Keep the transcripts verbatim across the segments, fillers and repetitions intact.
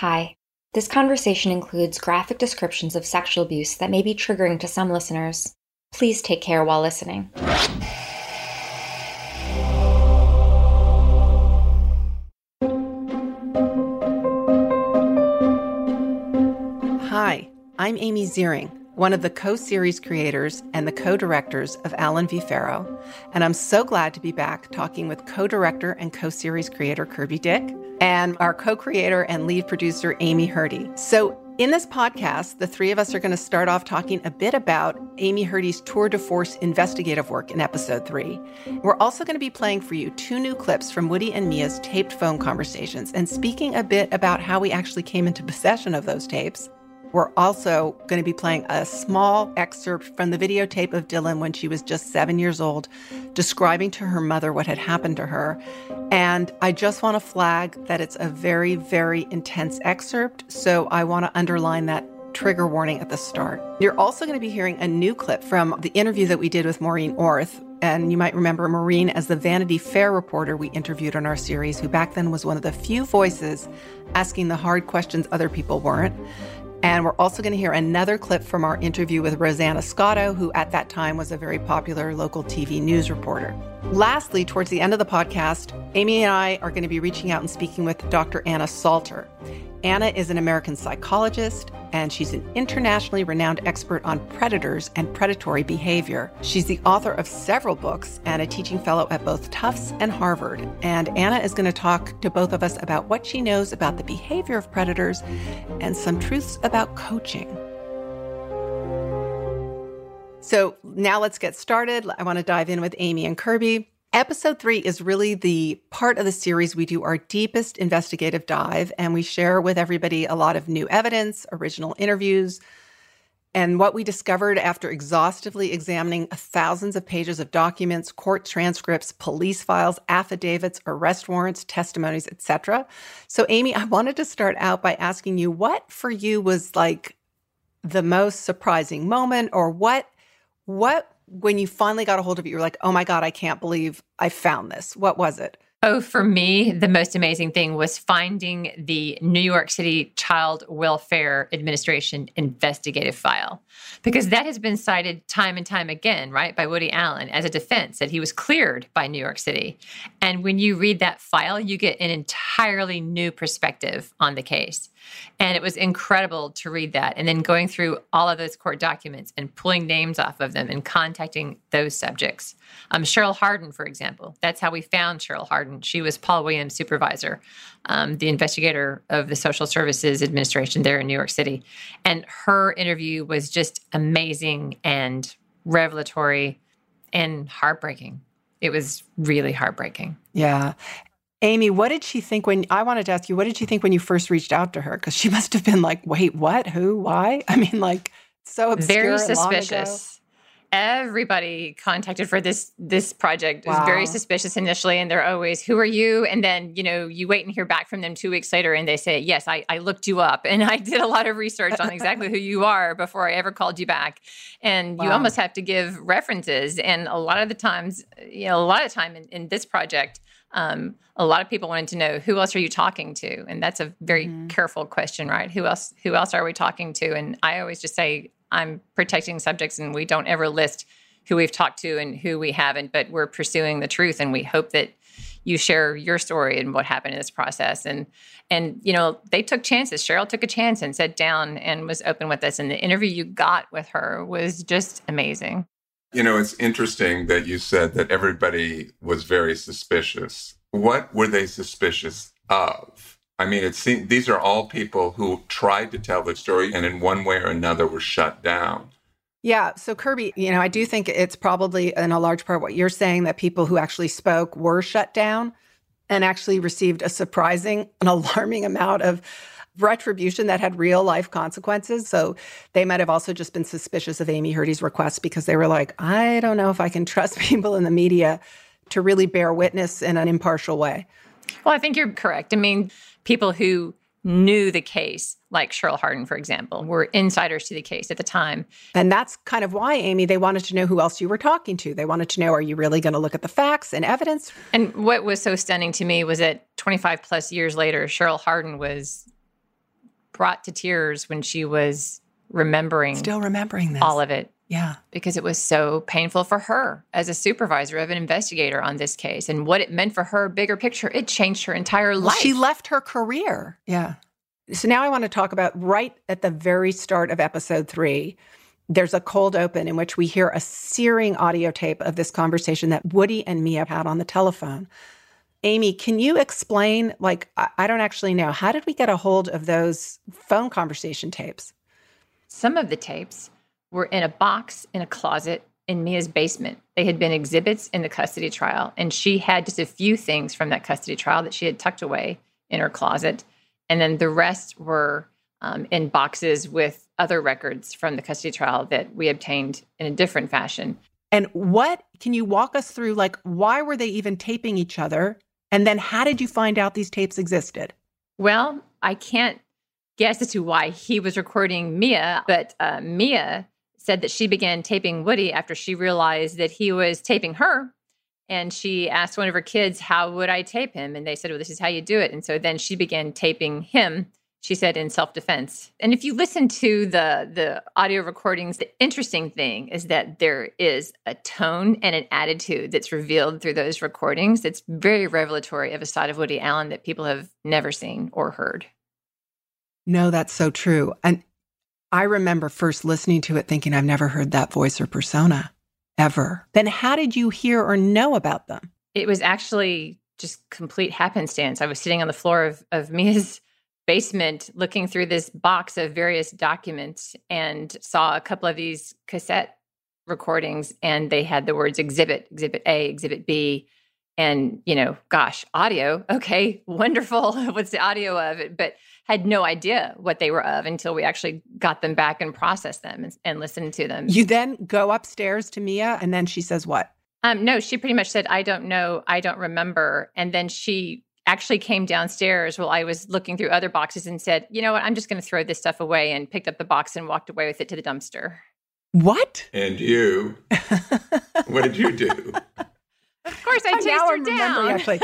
Hi. This conversation includes graphic descriptions of sexual abuse that may be triggering to some listeners. Please take care while listening. Hi, I'm Amy Ziering, one of the co-series creators and the co-directors of Allen v. Farrow, and I'm so glad to be back talking with co-director and co-series creator Kirby Dick and our co-creator and lead producer Amy Hurdy. So in this podcast, the three of us are going to start off talking a bit about Amy Hurdy's tour de force investigative work in episode three. We're also going to be playing for you two new clips from Woody and Mia's taped phone conversations and speaking a bit about how we actually came into possession of those tapes. We're also going to be playing a small excerpt from the videotape of Dylan when she was just seven years old, describing to her mother what had happened to her. And I just want to flag that it's a very, very intense excerpt, so I want to underline that trigger warning at the start. You're also going to be hearing a new clip from the interview that we did with Maureen Orth. And you might remember Maureen as the Vanity Fair reporter we interviewed on our series, who back then was one of the few voices asking the hard questions other people weren't. And we're also going to hear another clip from our interview with Rosanna Scotto, who at that time was a very popular local T V news reporter. Lastly, towards the end of the podcast, Amy and I are going to be reaching out and speaking with Doctor Anna Salter. Anna is an American psychologist, and she's an internationally renowned expert on predators and predatory behavior. She's the author of several books and a teaching fellow at both Tufts and Harvard. And Anna is going to talk to both of us about what she knows about the behavior of predators and some truths about coaching. So now let's get started. I want to dive in with Amy and Kirby. Episode three is really the part of the series we do our deepest investigative dive, and we share with everybody a lot of new evidence, original interviews, and what we discovered after exhaustively examining thousands of pages of documents, court transcripts, police files, affidavits, arrest warrants, testimonies, et cetera. So, Amy, I wanted to start out by asking you what for you was like the most surprising moment, or what, what when you finally got a hold of it, you were like, oh my God, I can't believe I found this. What was it? Oh, for me, the most amazing thing was finding the New York City Child Welfare Administration investigative file, because that has been cited time and time again, right, by Woody Allen as a defense that he was cleared by New York City. And when you read that file, you get an entirely new perspective on the case. And it was incredible to read that. And then going through all of those court documents and pulling names off of them and contacting those subjects. Um, Cheryl Harden, for example, that's how we found Cheryl Harden. She was Paul Williams' supervisor, um, the investigator of the Social Services Administration there in New York City. And her interview was just amazing and revelatory and heartbreaking. It was really heartbreaking. Yeah. Amy, what did she think when, I wanted to ask you, what did she think when you first reached out to her? Because she must have been like, wait, what, who, why? I mean, like, so obscure. Very suspicious. Everybody contacted for this this project. It was Wow. very suspicious initially, and they're always, who are you? And then, you know, you wait and hear back from them two weeks later, and they say, yes, I, I looked you up, and I did a lot of research on exactly who you are before I ever called you back. And Wow. you almost have to give references. And a lot of the times, you know, a lot of time in, in this project, um, a lot of people wanted to know, who else are you talking to? And that's a very mm-hmm. careful question, right? Who else, who else are we talking to? And I always just say, I'm protecting subjects, and we don't ever list who we've talked to and who we haven't, but we're pursuing the truth. And we hope that you share your story and what happened in this process. And, and, you know, they took chances. Cheryl took a chance and sat down and was open with us. And the interview you got with her was just amazing. You know, it's interesting that you said that everybody was very suspicious. What were they suspicious of? I mean, it seems these are all people who tried to tell the story and in one way or another were shut down. Yeah. So Kirby, you know, I do think it's probably in a large part what you're saying, that people who actually spoke were shut down and actually received a surprising and alarming amount of retribution that had real life consequences. So they might have also just been suspicious of Amy Hurdy's request because they were like, I don't know if I can trust people in the media to really bear witness in an impartial way. Well, I think you're correct. I mean, people who knew the case, like Cheryl Harden, for example, were insiders to the case at the time. And that's kind of why, Amy, they wanted to know who else you were talking to. They wanted to know, are you really going to look at the facts and evidence? And what was so stunning to me was that twenty-five plus years later, Cheryl Harden was brought to tears when she was remembering Still remembering this. all of it. Yeah. Because it was so painful for her as a supervisor of an investigator on this case and what it meant for her bigger picture. It changed her entire life. Well, she left her career. Yeah. So now I want to talk about right at the very start of episode three, there's a cold open in which we hear a searing audio tape of this conversation that Woody and Mia had on the telephone. Amy, can you explain, like, I, I don't actually know, how did we get a hold of those phone conversation tapes? Some of the tapes were in a box in a closet in Mia's basement. They had been exhibits in the custody trial, and she had just a few things from that custody trial that she had tucked away in her closet. And then the rest were um, in boxes with other records from the custody trial that we obtained in a different fashion. And what, can you walk us through, like, why were they even taping each other? And then how did you find out these tapes existed? Well, I can't guess as to why he was recording Mia, but uh, Mia said that she began taping Woody after she realized that he was taping her. And she asked one of her kids, how would I tape him? And they said, well, this is how you do it. And so then she began taping him, she said, in self-defense. And if you listen to the, the audio recordings, the interesting thing is that there is a tone and an attitude that's revealed through those recordings that's very revelatory of a side of Woody Allen that people have never seen or heard. No, that's so true. And I remember first listening to it thinking, I've never heard that voice or persona ever. Then how did you hear or know about them? It was actually just complete happenstance. I was sitting on the floor of, of Mia's basement looking through this box of various documents and saw a couple of these cassette recordings, and they had the words exhibit, exhibit A, exhibit B. And, you know, gosh, audio. Okay, wonderful. What's the audio of it? But had no idea what they were of until we actually got them back and processed them and, and listened to them. You then go upstairs to Mia, and then she says what? Um, no, she pretty much said, I don't know. I don't remember. And then she actually came downstairs while I was looking through other boxes and said, you know what, I'm just going to throw this stuff away, and picked up the box and walked away with it to the dumpster. What? And you, what did you do? Of course, I chased her down. Actually.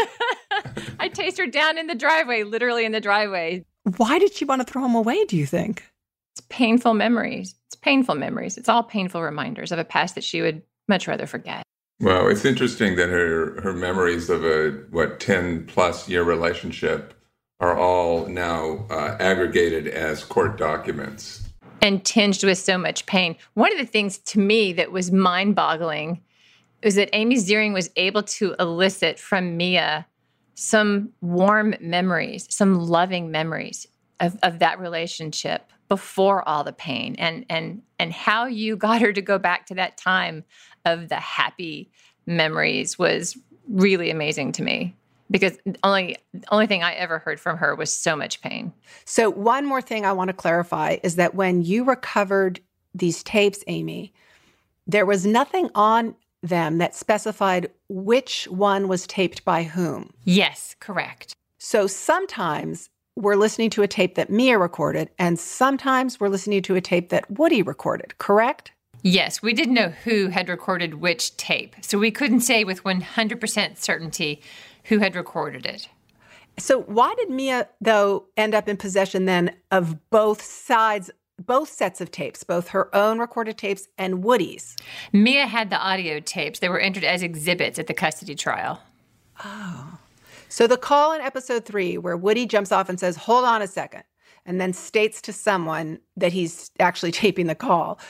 I chased her down in the driveway, literally in the driveway. Why did she want to throw them away, do you think? It's painful memories. It's painful memories. It's all painful reminders of a past that she would much rather forget. Well, it's interesting that her, her memories of a, what, ten-plus year relationship are all now uh, aggregated as court documents. And tinged with so much pain. One of the things to me that was mind-boggling is that Amy Ziering was able to elicit from Mia some warm memories, some loving memories of, of that relationship before all the pain, and and and how you got her to go back to that time of the happy memories was really amazing to me, because the only the only thing I ever heard from her was so much pain. So one more thing I want to clarify is that when you recovered these tapes, Amy, there was nothing on them that specified which one was taped by whom. Yes, correct. So sometimes we're listening to a tape that Mia recorded, and sometimes we're listening to a tape that Woody recorded, correct? Yes, we didn't know who had recorded which tape, so we couldn't say with one hundred percent certainty who had recorded it. So why did Mia, though, end up in possession then of both sides, both sets of tapes, both her own recorded tapes and Woody's? Mia had the audio tapes. They were entered as exhibits at the custody trial. Oh. So the call in episode three where Woody jumps off and says, hold on a second, and then states to someone that he's actually taping the call.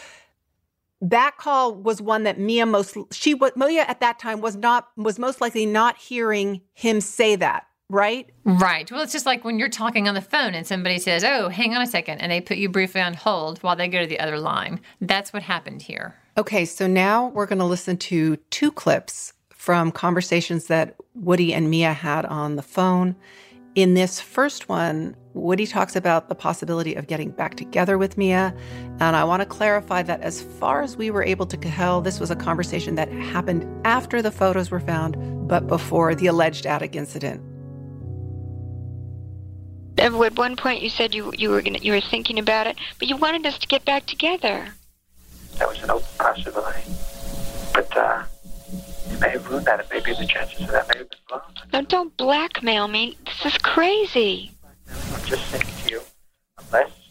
That call was one that Mia most, she, Mia at that time was not, was most likely not hearing him say that. Right? Right. Well, it's just like when you're talking on the phone and somebody says, oh, hang on a second, and they put you briefly on hold while they go to the other line. That's what happened here. Okay, so now we're going to listen to two clips from conversations that Woody and Mia had on the phone. In this first one, Woody talks about the possibility of getting back together with Mia. And I want to clarify that as far as we were able to tell, this was a conversation that happened after the photos were found, but before the alleged attic incident. At one point, you said you you were gonna, you were thinking about it, but you wanted us to get back together. That was an open possibility, but uh, you may have ruined that. And maybe the chances of that may have been blown. No, don't blackmail me. This is crazy. I'm just saying to you, unless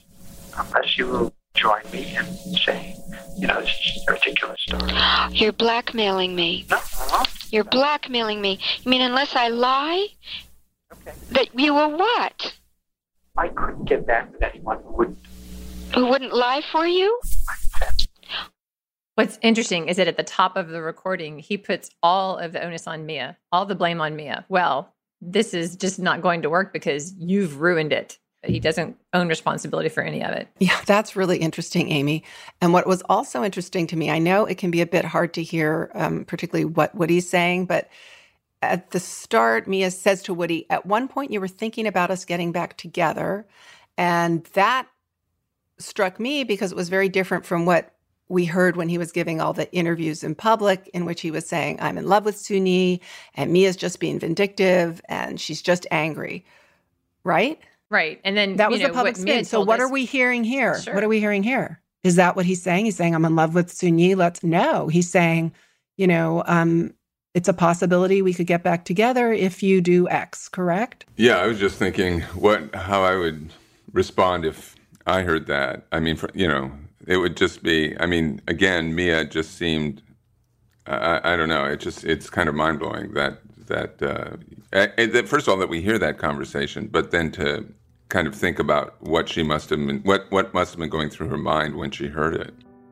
she will join me in saying, you know, this is just a ridiculous story. You're blackmailing me. No, uh-huh. You're blackmailing me. You mean unless I lie? Okay. That you will what? I couldn't get back with anyone who wouldn't. Who wouldn't lie for you? What's interesting is that at the top of the recording, he puts all of the onus on Mia, all the blame on Mia. Well, this is just not going to work because you've ruined it. He doesn't own responsibility for any of it. Yeah, that's really interesting, Amy. And what was also interesting to me, I know it can be a bit hard to hear, um, particularly what Woody's saying, but at the start, Mia says to Woody, at one point you were thinking about us getting back together. And that struck me because it was very different from what we heard when he was giving all the interviews in public in which he was saying, I'm in love with Soon-Yi and Mia's just being vindictive and she's just angry. Right? Right. And then that was you know, the public what Mia spin. So told what us- are we hearing here? Sure. What are we hearing here? Is that what he's saying? He's saying, I'm in love with Soon-Yi. Let's no. He's saying, you know, um, it's a possibility we could get back together if you do X, correct? Yeah, I was just thinking what how I would respond if I heard that. I mean, for, you know, it would just be, I mean, again, Mia just seemed, I, I don't know, it just, it's kind of mind-blowing that, that, uh, that, first of all, that we hear that conversation, but then to kind of think about what she must have been, what, what must have been going through her mind when she heard it.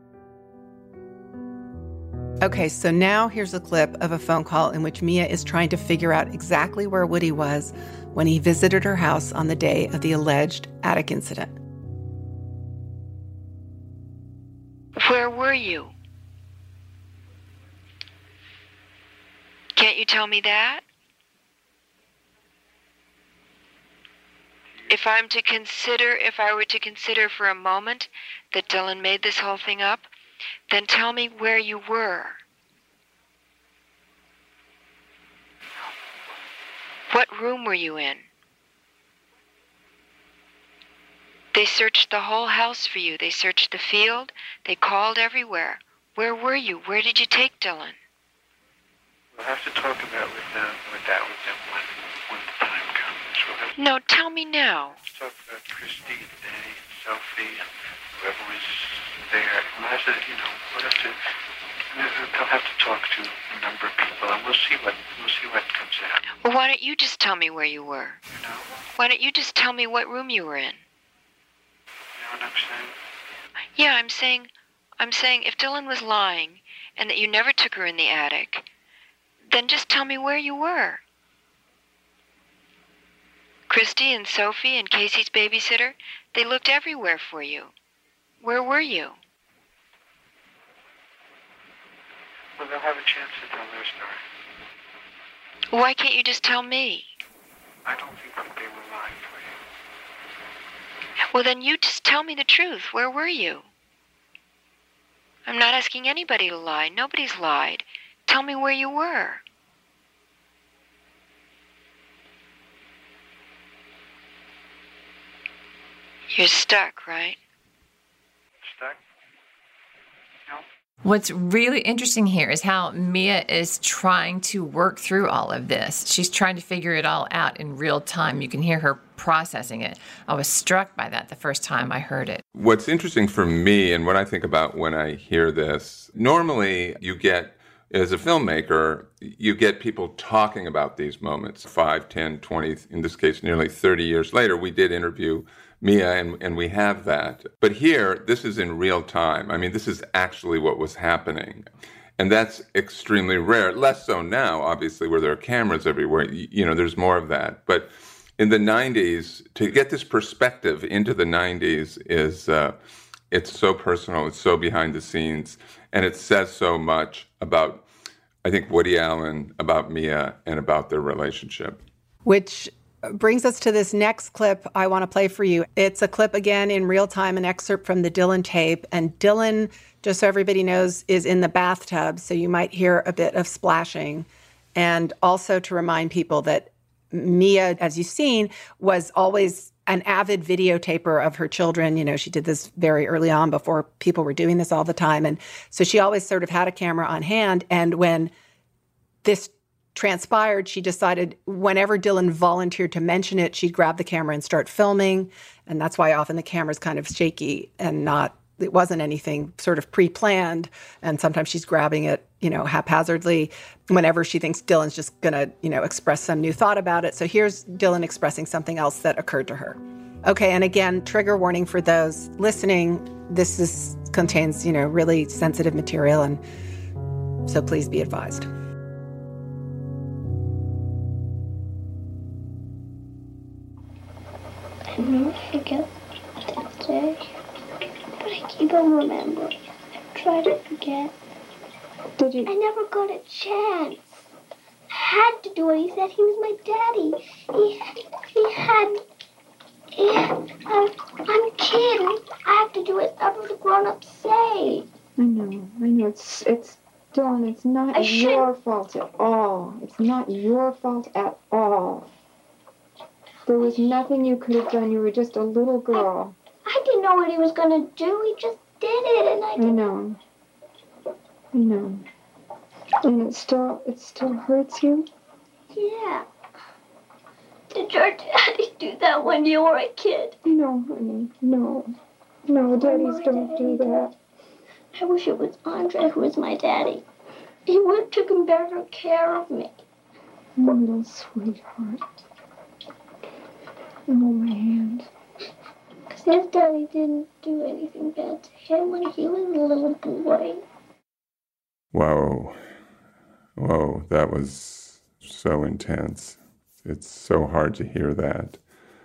Okay, so now here's a clip of a phone call in which Mia is trying to figure out exactly where Woody was when he visited her house on the day of the alleged attic incident. Where were you? Can't you tell me that? If I'm to consider, if I were to consider for a moment that Dylan made this whole thing up, then tell me where you were. What room were you in? They searched the whole house for you. They searched the field. They called everywhere. Where were you? Where did you take Dylan? We'll have to talk about with them, with that with them when, when the time comes. We'll have to No, tell me now. talk about Christy and Danny and Sophie and whoever was there. We'll have to, you know, we'll have to, they'll have to talk to a number of people, and we'll see what, we'll see what comes out. Well, why don't you just tell me where you were? You know, Why don't you just tell me what room you were in? you know what I'm saying? Yeah, I'm saying, I'm saying if Dylan was lying and that you never took her in the attic, then just tell me where you were. Christy and Sophie and Casey's babysitter, they looked everywhere for you. Where were you? Well, they'll have a chance to tell their story. Why can't you just tell me? I don't think that they were lying for you. Well, then you just tell me the truth. Where were you? I'm not asking anybody to lie. Nobody's lied. Tell me where you were. You're stuck, right? Stuck? No. What's really interesting here is how Mia is trying to work through all of this. She's trying to figure it all out in real time. You can hear her processing it. I was struck by that the first time I heard it. What's interesting for me and what I think about when I hear this, normally you get, as a filmmaker, you get people talking about these moments. Five, ten, twenty, in this case, nearly thirty years later, we did interview Mia, and, and we have that. But here, this is in real time. I mean, this is actually what was happening. And that's extremely rare. Less so now, obviously, where there are cameras everywhere. You, you know, there's more of that. But in the nineties, to get this perspective into the nineties is, uh, it's so personal, it's so behind the scenes, and it says so much about, I think, Woody Allen, about Mia, and about their relationship. Which brings us to this next clip I want to play for you. It's a clip, again, in real time, an excerpt from the Dylan tape. And Dylan, just so everybody knows, is in the bathtub, so you might hear a bit of splashing. And also to remind people that Mia, as you've seen, was always an avid videotaper of her children. You know, she did this very early on before people were doing this all the time. And so she always sort of had a camera on hand. And when this transpired, she decided whenever Dylan volunteered to mention it, she'd grab the camera and start filming. And that's why often the camera's kind of shaky and not, it wasn't anything sort of pre-planned. And sometimes she's grabbing it, you know, haphazardly whenever she thinks Dylan's just going to, you know, express some new thought about it. So here's Dylan expressing something else that occurred to her. Okay, and again, trigger warning for those listening. This is, contains, you know, really sensitive material, and so please be advised. I never forget that day, but I keep on remembering. I try to forget. Did you? I never got a chance. I had to do it. He said he was my daddy. He, he had... Yeah, uh, I'm a kid. I have to do whatever the grown-ups say. I know, I know. It's, it's, Dawn, it's not I your should... fault at all. It's not your fault at all. There was nothing you could have done. You were just a little girl. I, I didn't know what he was going to do. He just did it, and I I didn't... know. I know. And it still, it still hurts you? Yeah. Did your daddy do that when you were a kid? No, honey, no. No, daddies don't do that. I wish it was Andre who was my daddy. He would have taken better care of me. My little sweetheart. Oh, my hand. Because his daddy didn't do anything bad to him when he was a little boy. Whoa. Whoa, that was so intense. It's so hard to hear that.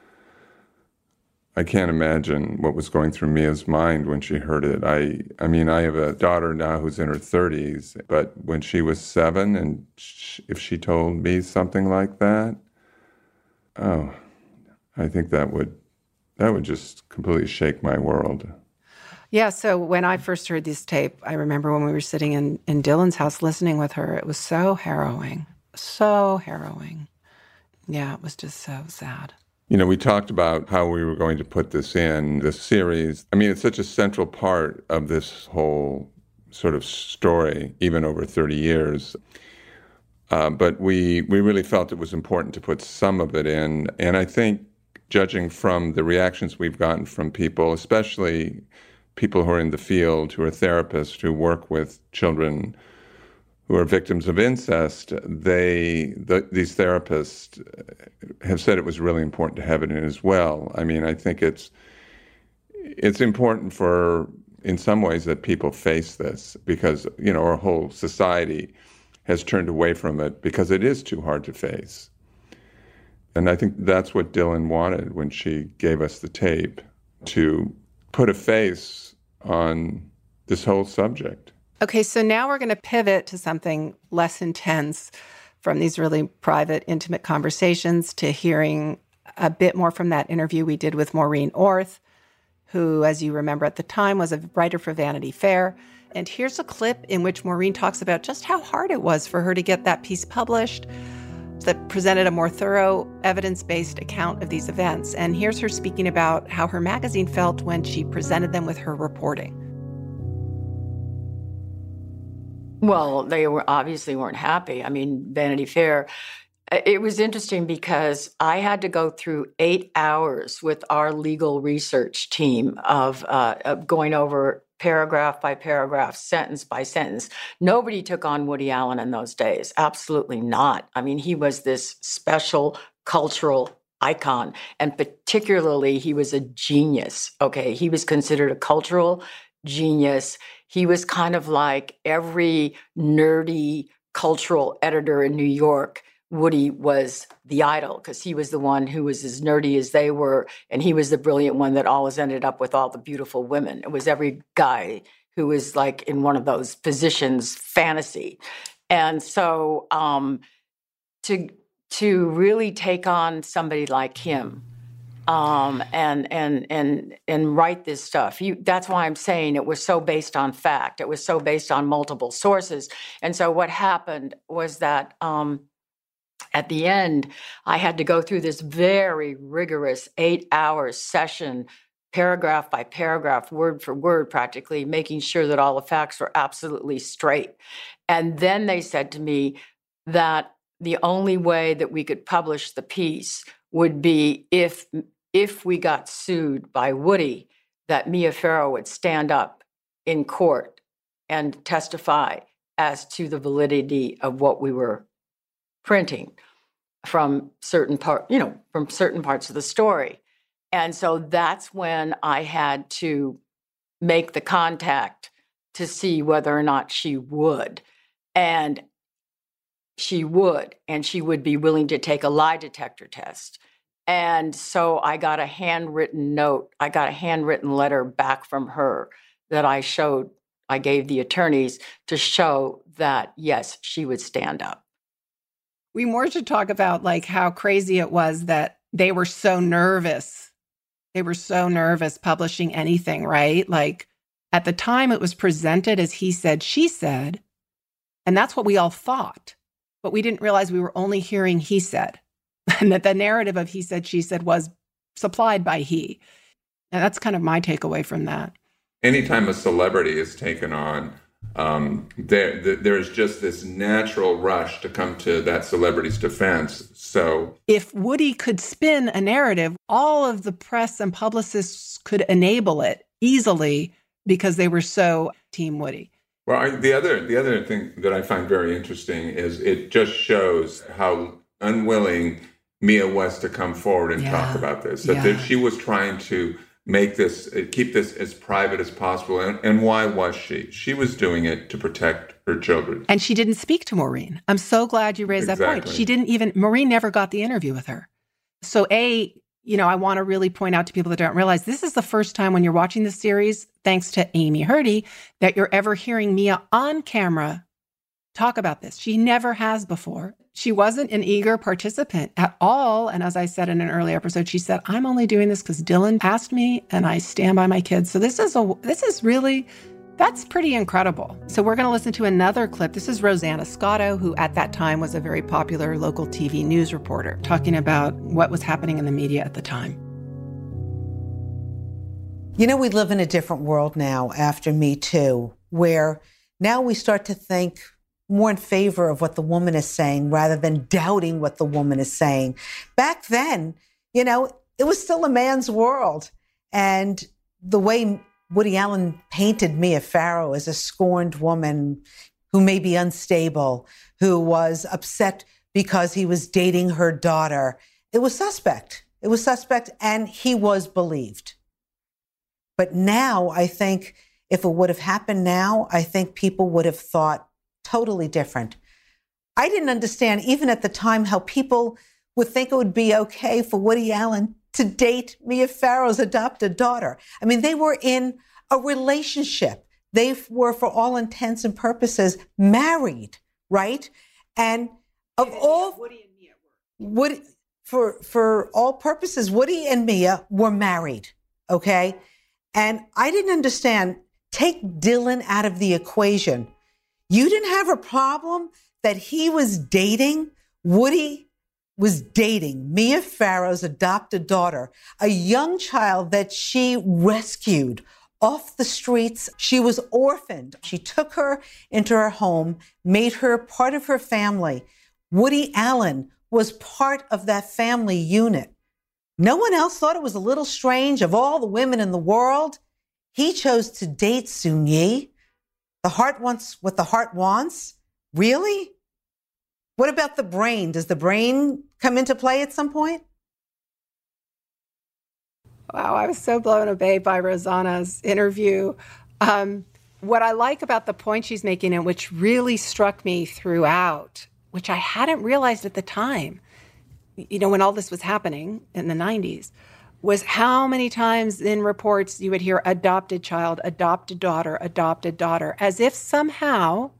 I can't imagine what was going through Mia's mind when she heard it. I I mean, I have a daughter now who's in her thirties, but when she was seven, and sh- if she told me something like that, oh, I think that would that would just completely shake my world. Yeah, so when I first heard this tape, I remember when we were sitting in, in Dylan's house listening with her, it was so harrowing, so harrowing. Yeah, it was just so sad. You know, we talked about how we were going to put this in, this series. I mean, it's such a central part of this whole sort of story, even over thirty years. Uh, but we we really felt it was important to put some of it in. And I think, judging from the reactions we've gotten from people, especially people who are in the field, who are therapists, who work with children who are victims of incest, they the, these therapists have said it was really important to have it in as well. I mean, I think it's it's important for, in some ways, that people face this because, you know, our whole society has turned away from it because it is too hard to face. And I think that's what Dylan wanted when she gave us the tape, to put a face on this whole subject. Okay, so now we're going to pivot to something less intense, from these really private, intimate conversations to hearing a bit more from that interview we did with Maureen Orth, who, as you remember at the time, was a writer for Vanity Fair. And here's a clip in which Maureen talks about just how hard it was for her to get that piece published that presented a more thorough, evidence-based account of these events. And here's her speaking about how her magazine felt when she presented them with her reporting. Well, they were obviously weren't happy. I mean, Vanity Fair, it was interesting because I had to go through eight hours with our legal research team of, uh, of going over paragraph by paragraph, sentence by sentence. Nobody took on Woody Allen in those days. Absolutely not. I mean, he was this special cultural icon, and particularly he was a genius. Okay, he was considered a cultural genius. He was kind of like every nerdy cultural editor in New York. Woody was the idol because he was the one who was as nerdy as they were, and he was the brilliant one that always ended up with all the beautiful women. It was every guy who was like in one of those positions fantasy. And so um, to to really take on somebody like him um, and and and and write this stuff, you, that's why I'm saying it was so based on fact. It was so based on multiple sources. And so what happened was that um, at the end, I had to go through this very rigorous eight-hour session, paragraph by paragraph, word for word, practically, making sure that all the facts were absolutely straight. And then they said to me that the only way that we could publish the piece would be if if we got sued by Woody, that Mia Farrow would stand up in court and testify as to the validity of what we were printing from certain part, you know, from certain parts of the story. And so that's when I had to make the contact to see whether or not she would. And she would, and she would be willing to take a lie detector test. And so I got a handwritten note. I got a handwritten letter back from her that I showed, I gave the attorneys to show that, yes, she would stand up. We more should talk about like how crazy it was that they were so nervous. They were so nervous publishing anything, right? Like at the time it was presented as he said, she said, and that's what we all thought. But we didn't realize we were only hearing he said, and that the narrative of he said, she said was supplied by he. And that's kind of my takeaway from that. Anytime a celebrity is taken on, um, there, there there's just this natural rush to come to that celebrity's defense. So if Woody could spin a narrative, all of the press and publicists could enable it easily because they were so Team Woody. Well, I, the other the other thing that I find very interesting is it just shows how unwilling Mia was to come forward and yeah. talk about this. That, yeah. that she was trying to make this, keep this as private as possible. And, and why was she? She was doing it to protect her children. And she didn't speak to Maureen. I'm so glad you raised exactly. that point. She didn't even, Maureen never got the interview with her. So A, you know, I want to really point out to people that don't realize this is the first time when you're watching the series, thanks to Amy Hurdy, that you're ever hearing Mia on camera talk about this. She never has before. She wasn't an eager participant at all. And as I said in an earlier episode, she said, I'm only doing this because Dylan asked me and I stand by my kids. So this is a, this is really, that's pretty incredible. So we're going to listen to another clip. This is Rosanna Scotto, who at that time was a very popular local T V news reporter, talking about what was happening in the media at the time. You know, we live in a different world now after Me Too, where now we start to think more in favor of what the woman is saying rather than doubting what the woman is saying. Back then, you know, it was still a man's world. And the way Woody Allen painted Mia Farrow as a scorned woman who may be unstable, who was upset because he was dating her daughter, it was suspect. It was suspect, and he was believed. But now, I think if it would have happened now, I think people would have thought totally different. I didn't understand, even at the time, how people would think it would be okay for Woody Allen to date Mia Farrow's adopted daughter. I mean, they were in a relationship. They were, for all intents and purposes, married, right? And of and all, Woody and Mia were. Woody, for for all purposes, Woody and Mia were married, okay? And I didn't understand. Take Dylan out of the equation. You didn't have a problem that he was dating, Woody was dating Mia Farrow's adopted daughter, a young child that she rescued off the streets. She was orphaned. She took her into her home, made her part of her family. Woody Allen was part of that family unit. No one else thought it was a little strange. Of all the women in the world, he chose to date Soon-Yi. The heart wants what the heart wants? Really? What about the brain? Does the brain come into play at some point? Wow, I was so blown away by Rosanna's interview. Um, what I like about the point she's making, and which really struck me throughout, which I hadn't realized at the time, you know, when all this was happening in the nineties, was how many times in reports you would hear adopted child, adopted daughter, adopted daughter, as if somehow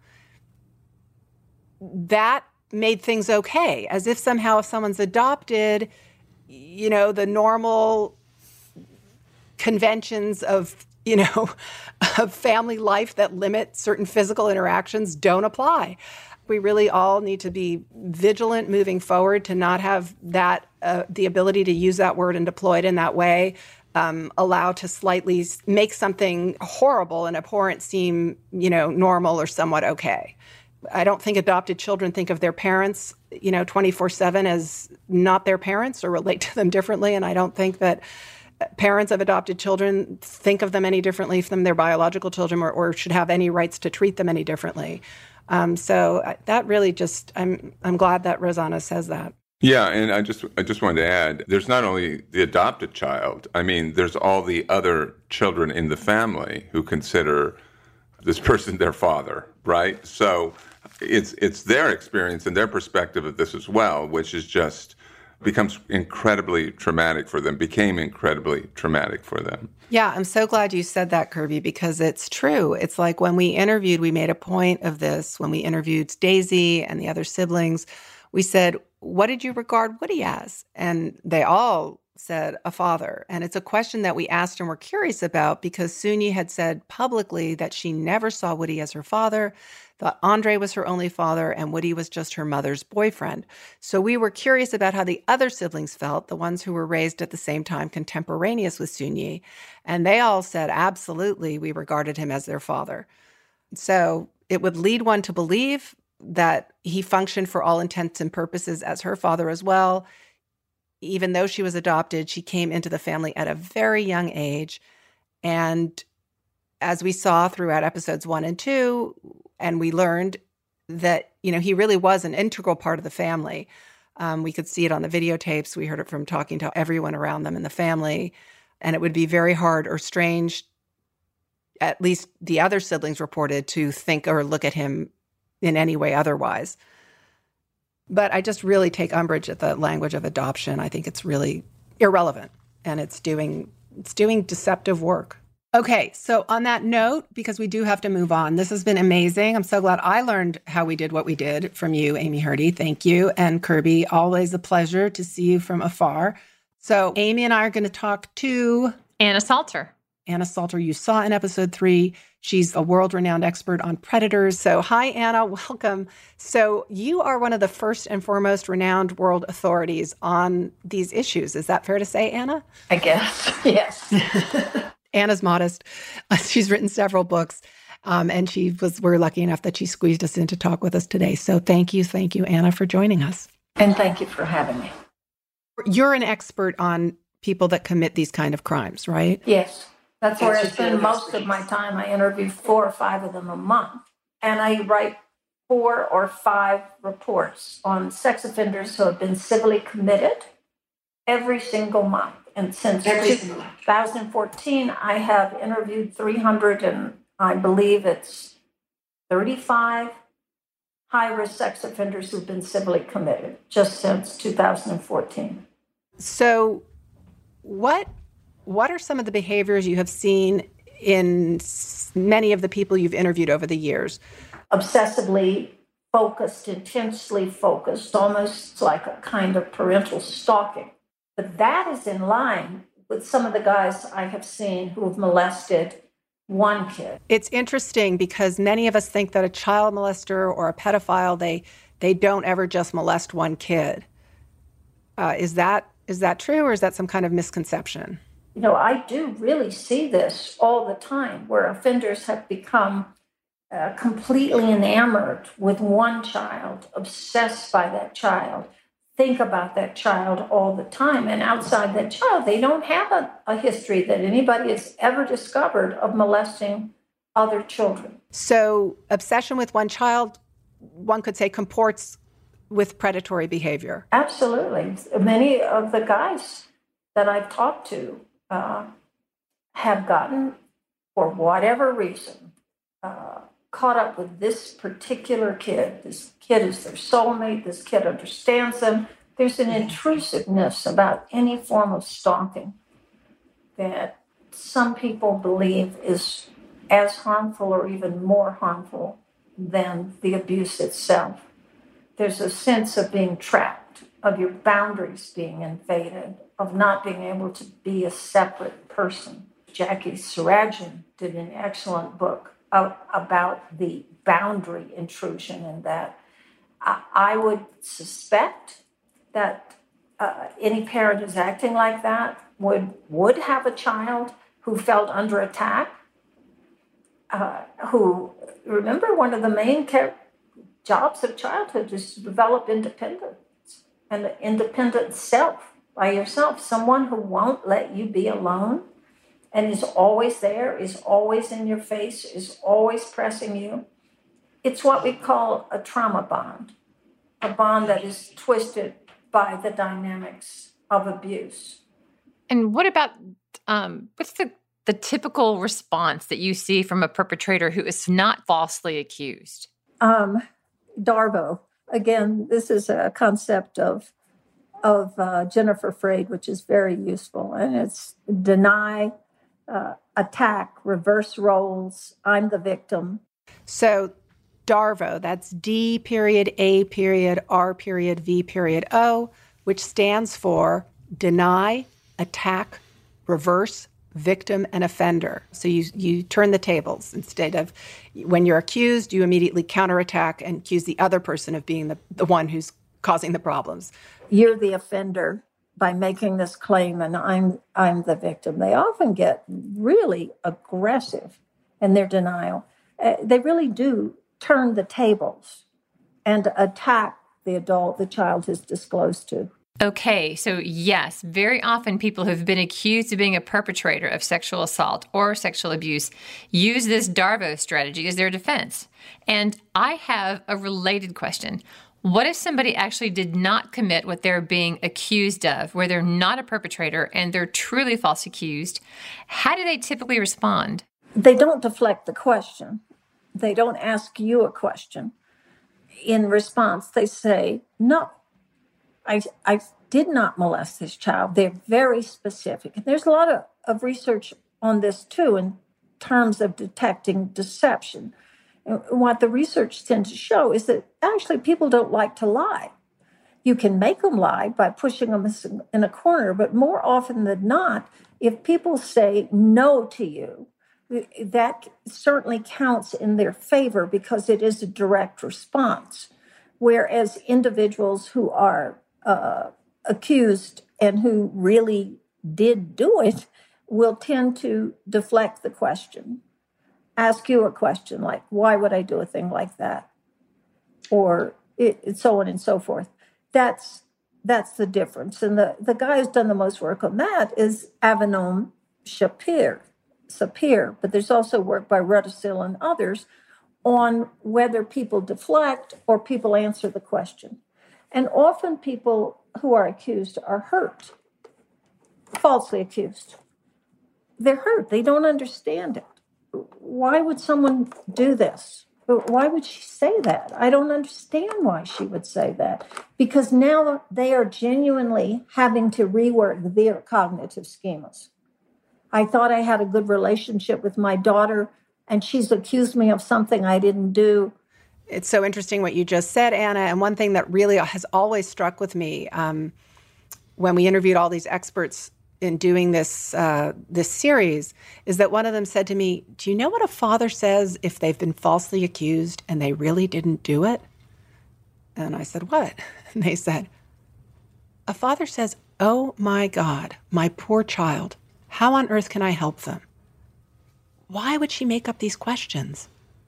that made things okay, as if somehow if someone's adopted, you know, the normal conventions of, you know, of family life that limit certain physical interactions don't apply. We really all need to be vigilant moving forward to not have that, uh, the ability to use that word and deploy it in that way, um, allow to slightly make something horrible and abhorrent seem, you know, normal or somewhat okay. I don't think adopted children think of their parents, you know, twenty-four seven as not their parents or relate to them differently. And I don't think that parents of adopted children think of them any differently from their biological children or, or should have any rights to treat them any differently. Um, so that really just, I'm I'm glad that Rosanna says that. Yeah, and I just I just wanted to add, there's not only the adopted child. I mean, there's all the other children in the family who consider this person their father, right? So it's it's their experience and their perspective of this as well, which is just becomes incredibly traumatic for them, became incredibly traumatic for them. Yeah, I'm so glad you said that, Kirby, because it's true. It's like when we interviewed, we made a point of this, when we interviewed Daisy and the other siblings, we said, what did you regard Woody as? And they all said a father. And it's a question that we asked and were curious about because Soon-Yi had said publicly that she never saw Woody as her father, that Andre was her only father, and Woody was just her mother's boyfriend. So we were curious about how the other siblings felt, the ones who were raised at the same time contemporaneous with Soon-Yi. And they all said, absolutely, we regarded him as their father. So it would lead one to believe that he functioned for all intents and purposes as her father as well. Even though she was adopted, she came into the family at a very young age. And as we saw throughout episodes one and two, and we learned that, you know, he really was an integral part of the family. Um, we could see it on the videotapes. We heard it from talking to everyone around them in the family. And it would be very hard or strange, at least the other siblings reported, to think or look at him in any way otherwise. But I just really take umbrage at the language of adoption. I think it's really irrelevant, and it's doing it's doing deceptive work. Okay, so on that note, because we do have to move on, this has been amazing. I'm so glad I learned how we did what we did from you, Amy Hurdy. Thank you. And Kirby, always a pleasure to see you from afar. So Amy and I are going to talk to Anna Salter. Anna Salter, you saw in episode three. She's a world-renowned expert on predators. So hi, Anna, welcome. So you are one of the first and foremost renowned world authorities on these issues. Is that fair to say, Anna? I guess, yes. Anna's modest. She's written several books, um, and she was. We're lucky enough that she squeezed us in to talk with us today. So thank you, thank you, Anna, for joining us. And thank you for having me. You're an expert on people that commit these kind of crimes, right? Yes. That's where I spend most of my time. I interview four or five of them a month. And I write four or five reports on sex offenders who have been civilly committed every single month. And since two thousand fourteen, I have interviewed three hundred, and I believe it's thirty-five high-risk sex offenders who've been civilly committed just since two thousand fourteen. So what what are some of the behaviors you have seen in many of the people you've interviewed over the years? Obsessively focused, intensely focused, almost like a kind of parental stalking. But that is in line with some of the guys I have seen who have molested one kid. It's interesting because many of us think that a child molester or a pedophile, they they don't ever just molest one kid. Uh, is that is that true, or is that some kind of misconception? You know, I do really see this all the time, where offenders have become uh, completely enamored with one child, obsessed by that child, think about that child all the time. And outside that child, they don't have a, a history that anybody has ever discovered of molesting other children. So obsession with one child, one could say, comports with predatory behavior. Absolutely. Many of the guys that I've talked to uh, have gotten, for whatever reason, uh, caught up with this particular kid. This kid is their soulmate. This kid understands them. There's an intrusiveness about any form of stalking that some people believe is as harmful or even more harmful than the abuse itself. There's a sense of being trapped, of your boundaries being invaded, of not being able to be a separate person. Jackie Surajan did an excellent book of, about the boundary intrusion, and that I, I would suspect that uh, any parent who's acting like that would would have a child who felt under attack, uh, who, remember, one of the main char- jobs of childhood is to develop independence and an independent self by yourself. Someone who won't let you be alone and is always there, is always in your face, is always pressing you. It's what we call a trauma bond, a bond that is twisted by the dynamics of abuse. And what about, um, what's the, the typical response that you see from a perpetrator who is not falsely accused? Um, DARVO. Again, this is a concept of of uh, Jennifer Freyd, which is very useful. And it's deny, uh, attack, reverse roles, I'm the victim. So DARVO, that's D period A period R period V period O, which stands for deny, attack, reverse, victim, and offender. So you you turn the tables. Instead of when you're accused, you immediately counterattack and accuse the other person of being the, the one who's causing the problems. You're the offender by making this claim, and I'm I'm the victim. They often get really aggressive in their denial. Uh, they really do turn the tables and attack the adult the child is disclosed to. Okay, so yes, very often people who've been accused of being a perpetrator of sexual assault or sexual abuse use this DARVO strategy as their defense. And I have a related question. What if somebody actually did not commit what they're being accused of, where they're not a perpetrator and they're truly false accused? How do they typically respond? They don't deflect the question. They don't ask you a question. In response, they say, no, I, I did not molest this child. They're very specific. And there's a lot of, of research on this, too, in terms of detecting deception. And what the research tends to show is that actually people don't like to lie. You can make them lie by pushing them in a corner, but more often than not, if people say no to you, that certainly counts in their favor because it is a direct response. Whereas individuals who are uh, accused and who really did do it will tend to deflect the question. Ask you a question like, why would I do a thing like that? Or it, so on and so forth. That's that's the difference. And the, the guy who's done the most work on that is Avinoam Shapir. Sapir, but there's also work by Rudisill and others on whether people deflect or people answer the question. And often people who are accused are hurt, falsely accused. They're hurt. They don't understand it. Why would someone do this? Why would she say that? I don't understand why she would say that. Because now they are genuinely having to rework their cognitive schemas. I thought I had a good relationship with my daughter, and she's accused me of something I didn't do. It's so interesting what you just said, Anna. And one thing that really has always struck with me um, when we interviewed all these experts in doing this uh, this series is that one of them said to me, do you know what a father says if they've been falsely accused and they really didn't do it? And I said, what? And they said, a father says, oh my God, my poor child. How on earth can I help them? Why would she make up these questions?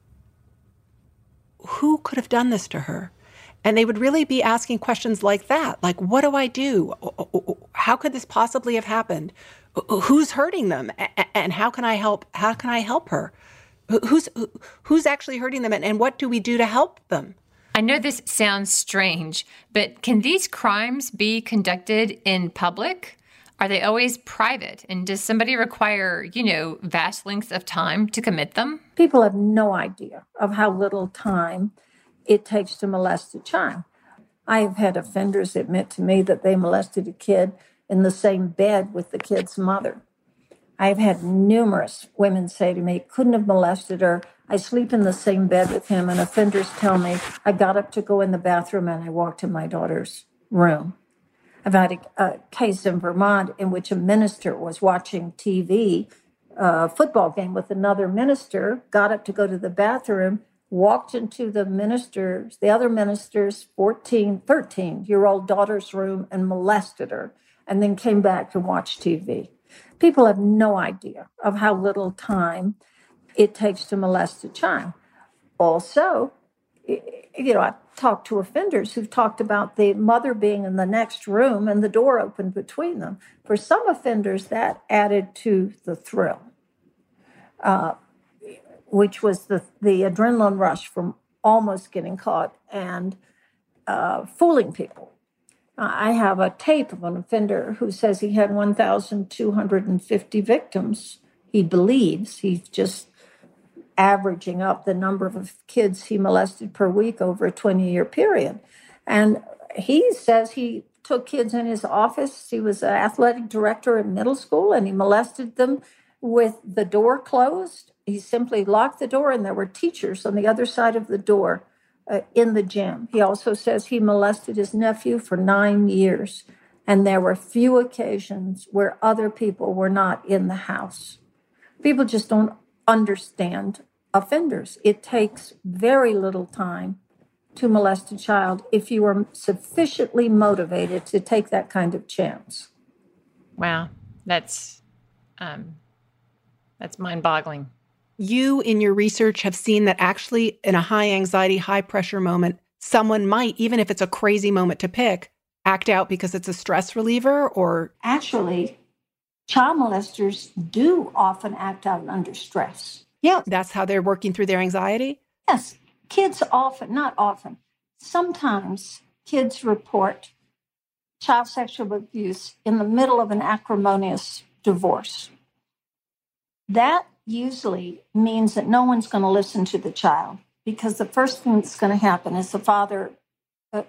Who could have done this to her? And they would really be asking questions like that, like, what do I do? How could this possibly have happened? Who's hurting them? And how can I help? How can I help her? Who's who's actually hurting them? And what do we do to help them? I know this sounds strange, but can these crimes be conducted in public? Are they always private? And does somebody require, you know, vast lengths of time to commit them? People have no idea of how little time it takes to molest a child. I have had offenders admit to me that they molested a kid in the same bed with the kid's mother. I've had numerous women say to me, couldn't have molested her. I sleep in the same bed with him, and offenders tell me I got up to go in the bathroom and I walked in my daughter's room. I've had a, a case in Vermont in which a minister was watching T V, a football game with another minister, got up to go to the bathroom, walked into the minister's, the other minister's fourteen, thirteen-year-old daughter's room and molested her, and then came back to watch T V. People have no idea of how little time it takes to molest a child. Also, you know, I've talked to offenders who've talked about the mother being in the next room and the door opened between them. For some offenders, that added to the thrill, uh, which was the, the adrenaline rush from almost getting caught and uh, fooling people. Uh, I have a tape of an offender who says he had one thousand two hundred fifty victims. He believes he's just averaging up the number of kids he molested per week over a twenty-year period. And he says he took kids in his office. He was an athletic director in middle school, and he molested them with the door closed. He simply locked the door, and there were teachers on the other side of the door uh, in the gym. He also says he molested his nephew for nine years, and there were few occasions where other people were not in the house. People just don't understand offenders. It takes very little time to molest a child if you are sufficiently motivated to take that kind of chance. Wow, that's um, that's mind-boggling. You, in your research, have seen that actually in a high anxiety, high pressure moment, someone might, even if it's a crazy moment to pick, act out because it's a stress reliever or... Actually, child molesters do often act out under stress. Yeah, that's how they're working through their anxiety? Yes. Kids often, not often, sometimes kids report child sexual abuse in the middle of an acrimonious divorce. That usually means that no one's going to listen to the child, because the first thing that's going to happen is the father uh,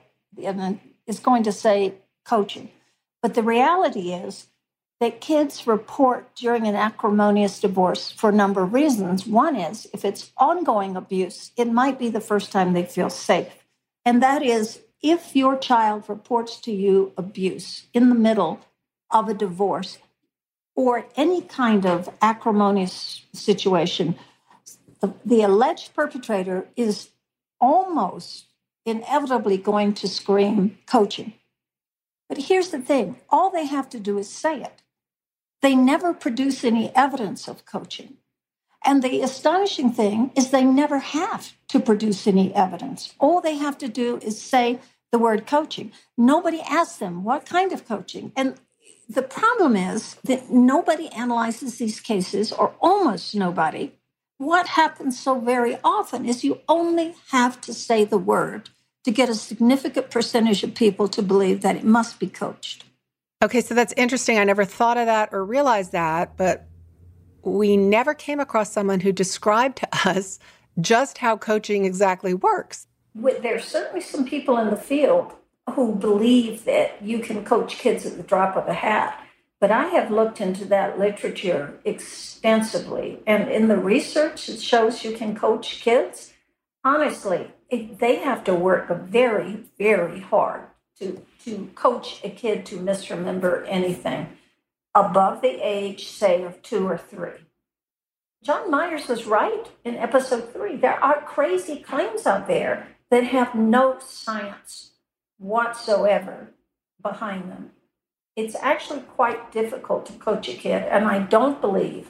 is going to say coaching. But the reality is that kids report during an acrimonious divorce for a number of reasons. One is, if it's ongoing abuse, it might be the first time they feel safe. And that is, if your child reports to you abuse in the middle of a divorce or any kind of acrimonious situation, the, the alleged perpetrator is almost inevitably going to scream coaching. But here's the thing, all they have to do is say it. They never produce any evidence of coaching. And the astonishing thing is they never have to produce any evidence. All they have to do is say the word coaching. Nobody asks them what kind of coaching. And the problem is that nobody analyzes these cases, or almost nobody. What happens so very often is you only have to say the word to get a significant percentage of people to believe that it must be coached. Okay, so that's interesting. I never thought of that or realized that, but we never came across someone who described to us just how coaching exactly works. There's certainly some people in the field who believe that you can coach kids at the drop of a hat, but I have looked into that literature extensively, and in the research it shows you can coach kids. Honestly, it, they have to work very, very hard to to coach a kid to misremember anything above the age, say, of two or three. John Myers was right in episode three. There are crazy claims out there that have no science whatsoever behind them. It's actually quite difficult to coach a kid, and I don't believe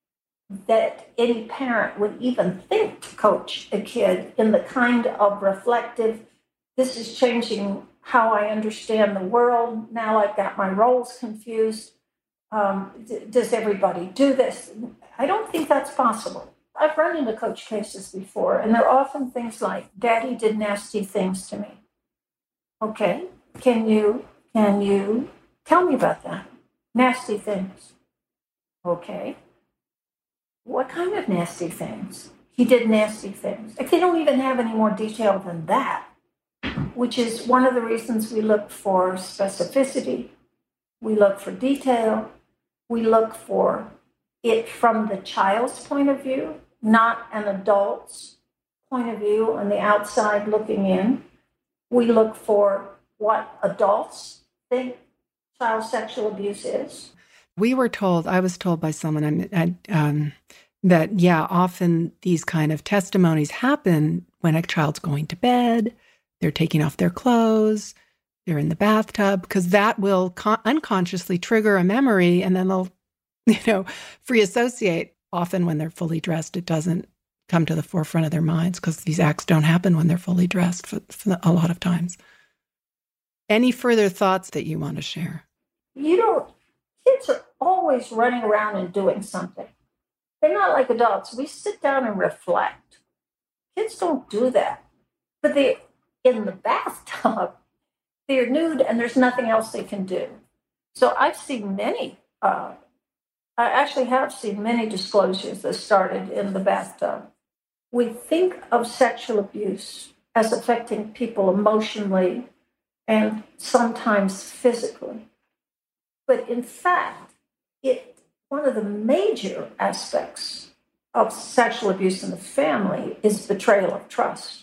that any parent would even think to coach a kid in the kind of reflective, this is changing how I understand the world. Now I've got my roles confused. Um, d- does everybody do this? I don't think that's possible. I've run into coach cases before, and they're often things like, Daddy did nasty things to me. Okay, can you, can you tell me about that? Nasty things. Okay. What kind of nasty things? He did nasty things. Like, they don't even have any more detail than that, which is one of the reasons we look for specificity. We look for detail. We look for it from the child's point of view, not an adult's point of view on the outside looking in. We look for what adults think child sexual abuse is. We were told, I was told by someone I, um, that, yeah, often these kind of testimonies happen when a child's going to bed, they're taking off their clothes, they're in the bathtub, because that will con- unconsciously trigger a memory, and then they'll, you know, free associate. Often when they're fully dressed, it doesn't come to the forefront of their minds because these acts don't happen when they're fully dressed for, for a lot of times. Any further thoughts that you want to share? You know, kids are always running around and doing something. They're not like adults. We sit down and reflect. Kids don't do that. But they, in the bathtub, they're nude and there's nothing else they can do. So I've seen many, uh, I actually have seen many disclosures that started in the bathtub. We think of sexual abuse as affecting people emotionally and sometimes physically. But in fact, it one of the major aspects of sexual abuse in the family is betrayal of trust.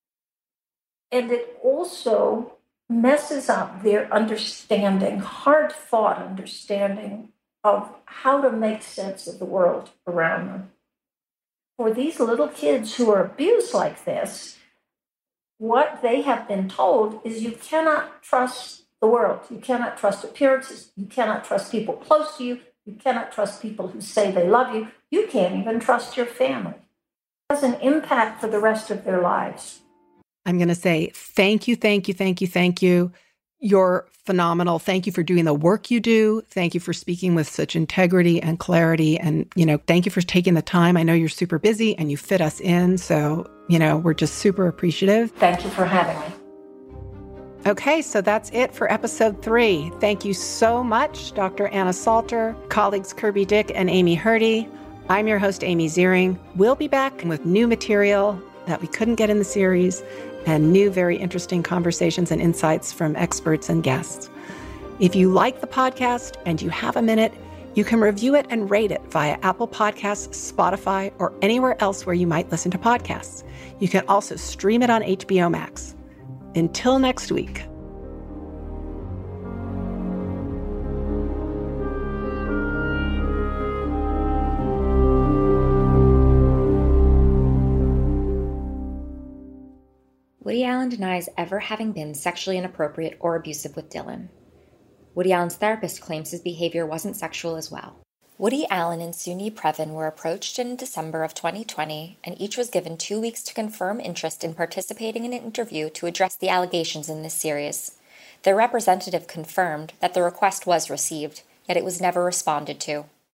And it also messes up their understanding, hard-fought understanding of how to make sense of the world around them. For these little kids who are abused like this, what they have been told is you cannot trust the world. You cannot trust appearances. You cannot trust people close to you. You cannot trust people who say they love you. You can't even trust your family. It has an impact for the rest of their lives. I'm going to say thank you, thank you, thank you, thank you. You're phenomenal. Thank you for doing the work you do. Thank you for speaking with such integrity and clarity. And, you know, thank you for taking the time. I know you're super busy and you fit us in. So, you know, we're just super appreciative. Thank you for having me. Okay, so that's it for episode three. Thank you so much, Doctor Anna Salter, colleagues Kirby Dick and Amy Hurdy. I'm your host, Amy Ziering. We'll be back with new material that we couldn't get in the series and new, very interesting conversations and insights from experts and guests. If you like the podcast and you have a minute, you can review it and rate it via Apple Podcasts, Spotify, or anywhere else where you might listen to podcasts. You can also stream it on H B O Max. Until next week. Woody Allen denies ever having been sexually inappropriate or abusive with Dylan. Woody Allen's therapist claims his behavior wasn't sexual as well. Woody Allen and Suni Previn were approached in December of twenty twenty, and each was given two weeks to confirm interest in participating in an interview to address the allegations in this series. Their representative confirmed that the request was received, yet it was never responded to.